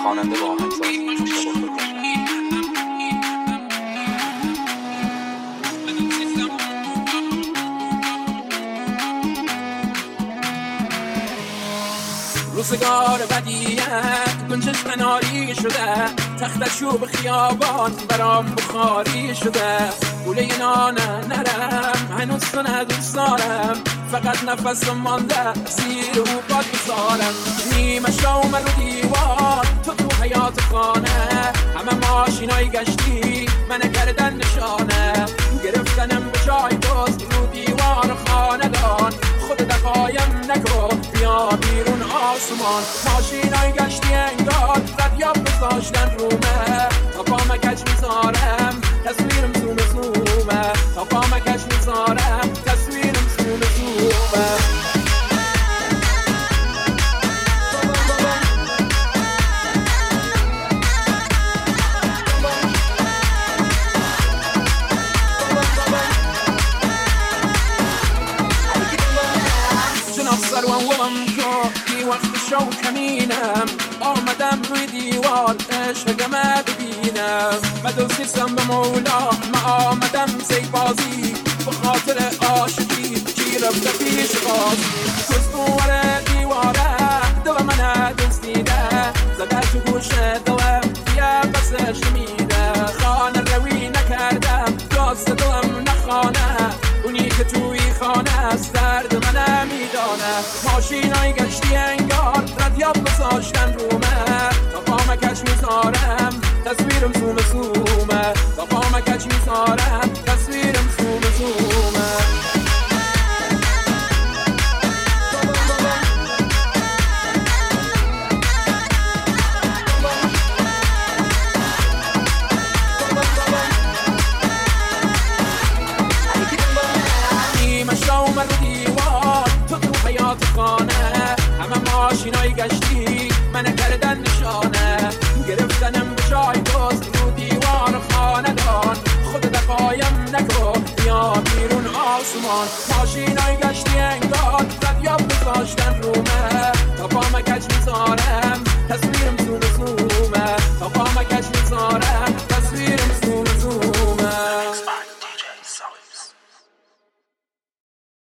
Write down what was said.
خواننده با آهنگساز مشتبه فرجانی. روزگار بدیت گنجش قناری شده، تخت چوب خیابان برام بخاری شده، گوله نان نرم هنوز تو دوست دارم، فقط نفس مانده زیر و باد بزارم، نیمه شوم رو دیوار تو حیات خانه، همه ماشینای گشتی منه کردن نشانه، گرفتنم به جای دوست رو دیوار خاندان، خود دقایم نکن بیا بیرون آسمان، ماشینای گشتی انگار رادیو بذاشتن رومه، تا پا مکش میذارم تصویرم زومه زومه، تا پا مکش میذارم تصویرم زومه زومه. وقت شو کمینم آمدم روی دیوار عشق ما ببینم، مدوسیستم به مولا ما آمدم زیبازی، به خاطر عاشقی چی رفته پیش بازی، کسبور دیواره دل من دزدیده، زده تو گوش دلم بیا بسش میده، خانه روی نکردم راست دلم نخانه، اونی که توی خانه است درد من میدانه، ماشینای گشتی انگار رادیو بذاشتن رومه، تا پا مکش میذارم تصویرم زومه زومه، تا پا مکش میذارم تصویرم زومه زومه. ماشینای گشتی منه کردن نشانه، گرفتنم به جای دوست رو دیوار خاندان، خود دقایم نکن بیا بیرون آسمان، ماشین